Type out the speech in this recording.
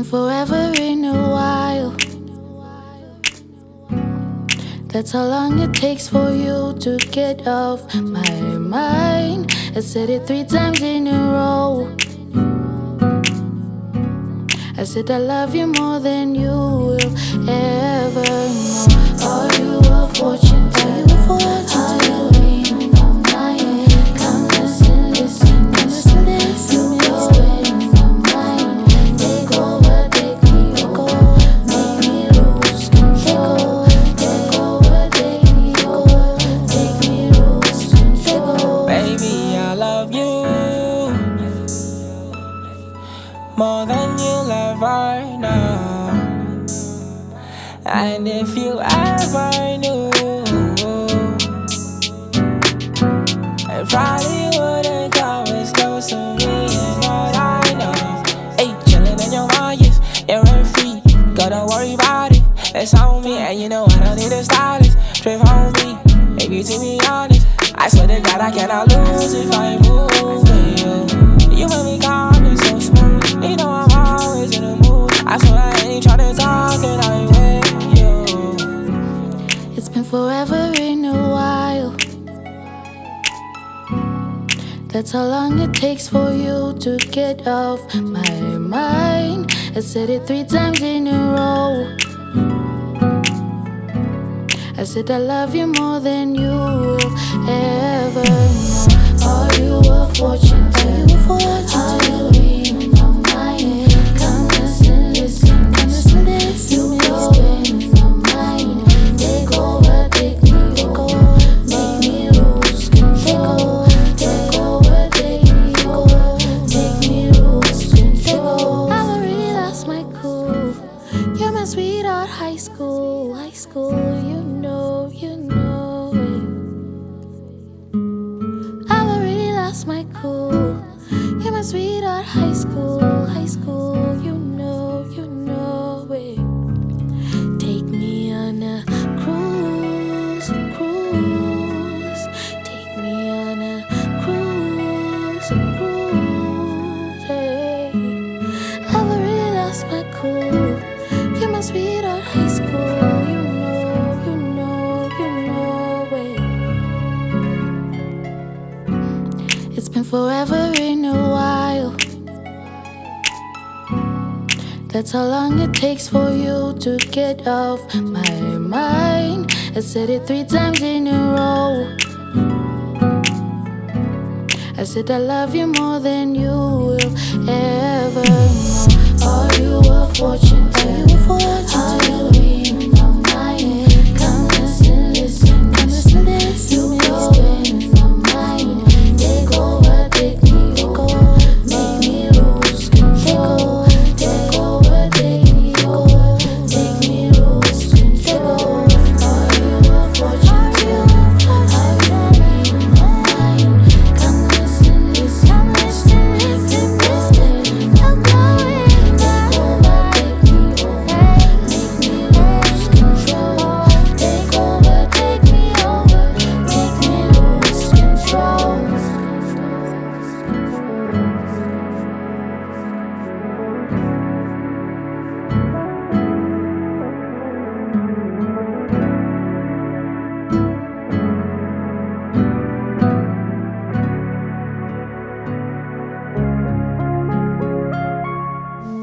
been forever in a while. That's how long it takes for you to get off my mind. I said it 3 times in a row. I said I love you more than you will ever know. Are you a fortune teller? Are you in my mind? Come listen, listen, listen, listen. You're in my mind. Take over, take me over. Make me lose control. Take over, take me over. Make me lose control. Baby, I love you more than you'll ever know. And if you ever knew, it probably wouldn't come as close to me as what I know. Hey, chillin' in your mind, yes, you're rent free. Gotta worry about it, it's on me. And you know I don't need a stylist, trip on me. Maybe to be honest, I swear to God I cannot lose if I move with you. You make me calm and so smooth. You know I'm always in the mood. I swear I ain't tryna talk and I'm with you. It's been forever in a while. That's how long it takes for you to get off my mind. I said it 3 times in a row. I said I love you more than you will ever know. Are you a fortune teller? Are you in my mind? Come listen, listen, listen, listen. You're in my mind. Take over, take me over. Make me lose control. Take over, take me over. Make me lose control. I already lost my cool. You're my sweetheart, high school, high school. You know it. I've already lost my cool. You're my sweetheart, high school, high school. You know it. Take me on a cruise, cruise. Take me on a cruise, cruise. Hey. I've already lost my cool. You're my sweetheart, high school. You know it. It's been forever in a while. That's how long it takes for you to get off my mind. I said it 3 times in a row. I said I love you more than you will ever know. Are you a fortune teller?